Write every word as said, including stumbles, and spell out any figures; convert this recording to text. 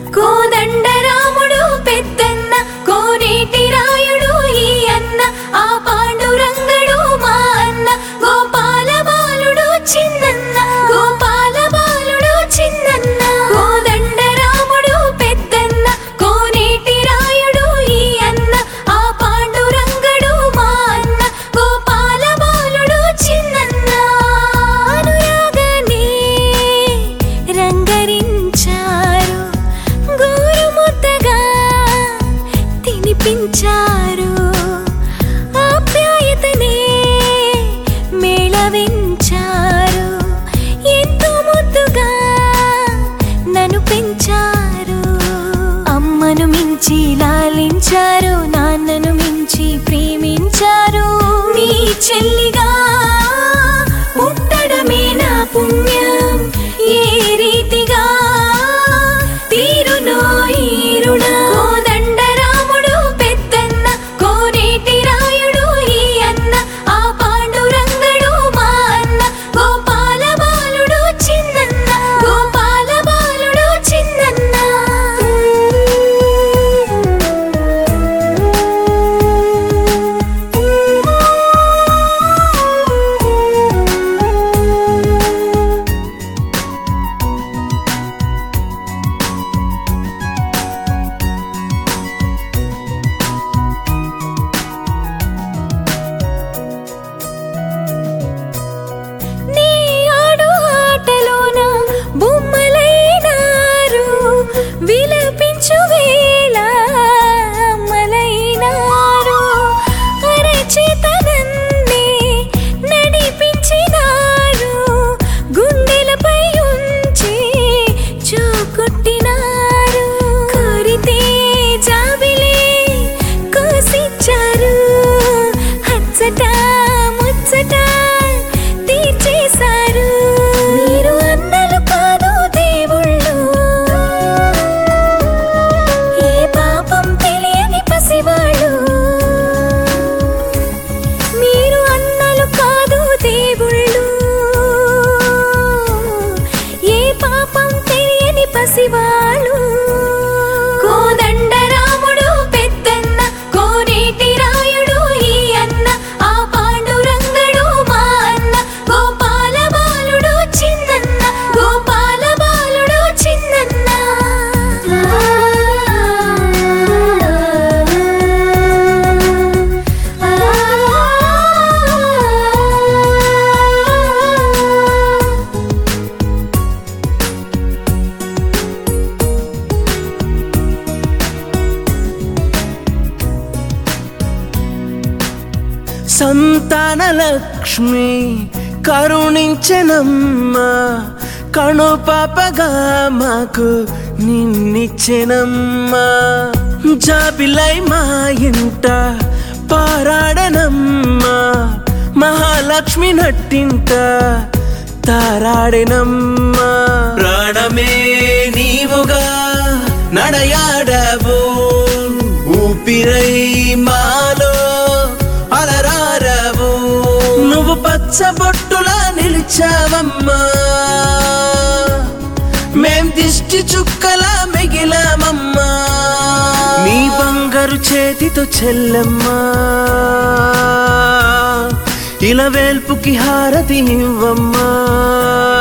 కోదండరాముడు పెద్దన్న కోనేటి రాయుడు ఈ అన్న ఆ పాండురంగడు మా అన్న గోపాల బాలుడు చిన్నన్న గోపాల బాలుడు చిన్నన్న కోదండరాముడు పెద్దన్న కోనేటి రాయుడు ఈ అన్న ఆ పాండురంగడు మా అన్న గోపాల బాలుడు చిన్నన్న అనురాగనే రంగరించారు గోరుముద్దగా తినిపించారు ఆప్యాయతనే మేళవించారు ఎంతో ముద్దుగా నన్ను పెంచారు అమ్మను మించి లాలించారు నాన్నను మించి ప్రేమించారు నీ చెల్లిగా పుట్టడమే నా పుణ్యం ఏ రీతిగా తీరునో ఈ రుణం కోదండరాముడు పెద్దన్న కోనేటి రాయుడు ఈ అన్న ఆ పాండురంగడు మా అన్న గోపాల బాలుడు చిన్నన్న గోపాల బాలుడు చిన్నన్న నీ ఆడు ఆటలోన బొమ్మలైనారు విలపించు వేళ అమ్మలైనారు అరచేతనన్నే నడిపించినారు గుండెలపై ఉంచి చూకొట్టినారు కోరితే జాబిలే కోసిచ్చారు హచ్చట ముచ్చట తీర్చేశారు మీరు అన్నలు కాదు దేవుళ్ళు ఏ పాపం తెలియని పసివాళ్ళు మీరు అన్నలు కాదు దేవుళ్ళు ఏ పాపం తెలియని పసివాళ్ళు కోదండరాముడు పెద్దన్న కోనేటి రాయుడు ఈ అన్న ఆ పాండురంగడు మా అన్న గోపాల బాలుడు చిన్నన్న గోపాల బాలుడు చిన్నన్న సంతాన లక్ష్మి కరుణించెనమ్మా కణు పాపగా మాకు నిన్నిచ్చెనమ్మా జాబిలై మా ఇంట పారాడనమ్మా మహాలక్ష్మి నట్టింట తారాడెనమ్మా ప్రాణమే నీవుగా నడయాడవు ఊపిరై మాలో అలరారవు నువ్వు పచ్చబొట్టులా నిలిచావమ్మా మేం దిష్టి చుక్కలా మిగిలామమ్మా నీ బంగారు చేతితో చెల్లమ్మా ఇలా వేల్పుకి హారతి ఇవ్వమ్మా